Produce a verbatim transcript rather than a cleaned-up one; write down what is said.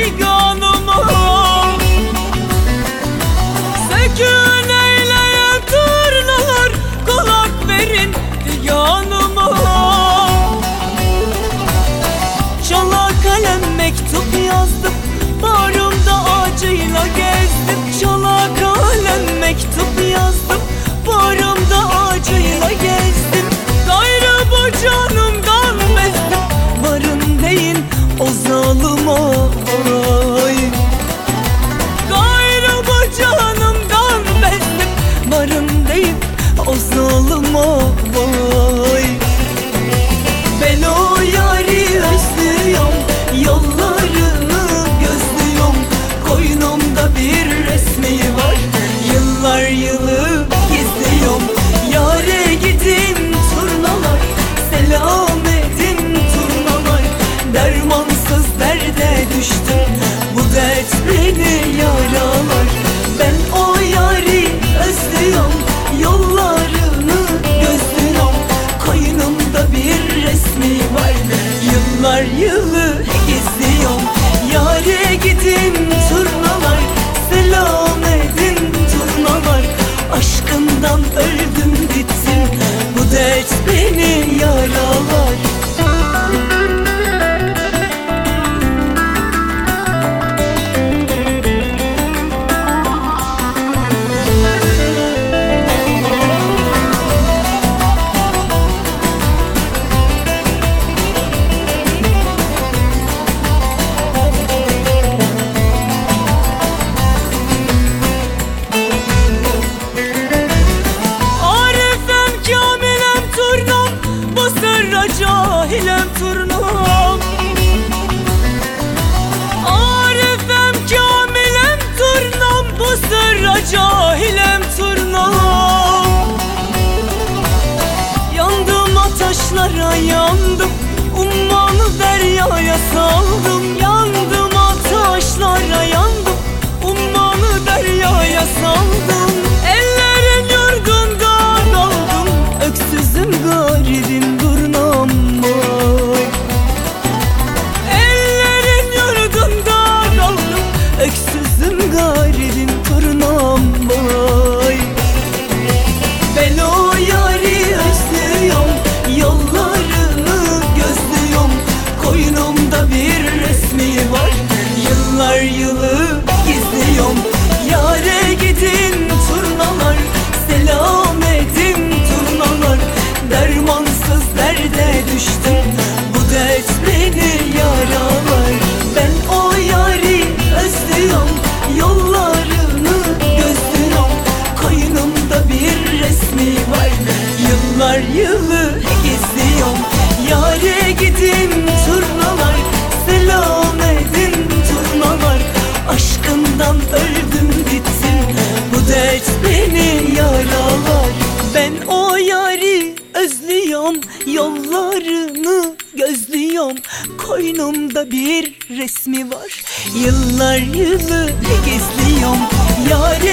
figanıma. Sekün eyleyen turnalar, kulak verin figanıma. Çala kalem mektup yazdım, bağrımda acıyla gezdim. Çala kalem mektup yazdım, bağrımda acıyla gezdim. Gayrı bu canımdan bezdim, varın deyin o zalıma. Ay. Gayrı bu canımdan bezdim, varın deyin o zalıma. Ay. Ben o yari özlüyorum, yollarını gözlüyorum. Koynumda bir resmi var, yıllar yılı gizliyorum. Yâre gidin turnalar, selam edin turnalar. Dermansız derde düştüm, bu dert beni yaralar. Ben o yari özlüyorum, yollarını gözlüyorum. Koynumda bir resmi var, yıllar yılı gizliyorum. Yâre gidin turnalar, selam edin turnalar. Aşkından öldüm bittim, bu dert beni yaralar. Cahilem turnam, Arifem kamilem turnam, bu sırra cahilem turnam. Yandım ataşlara yandım, ummanı deryaya saldım. Yandım ataşlara yandım, ummanı deryaya saldım. Ellerin yurdunda kaldım, öksüzüm garibim durnam. Ellerin yurdunda kaldım, öksüzüm garibim turnam. Vay. Ben o yari özlüyorum, yollarını gözlüyorum. Koynumda bir resmi var, yıllar yılı gizliyorum. Yâre gidin turnalar, selam edin turnalar. Dermansız derde düştüm, bu dert beni yaralar. Ben o yari özlüyorum, yollarını gözlüyorum. Koynumda bir resmi var, yıllar yılı gizliyorum. Yâre gidin turnalar, selam edin turnalar. Aşkından öldüm bittim, bu dert beni yaralar. Ben o yari özlüyorum, yollarını gözlüyorum. Koynumda bir resmi var, yıllar yılı gizliyorum. Yâre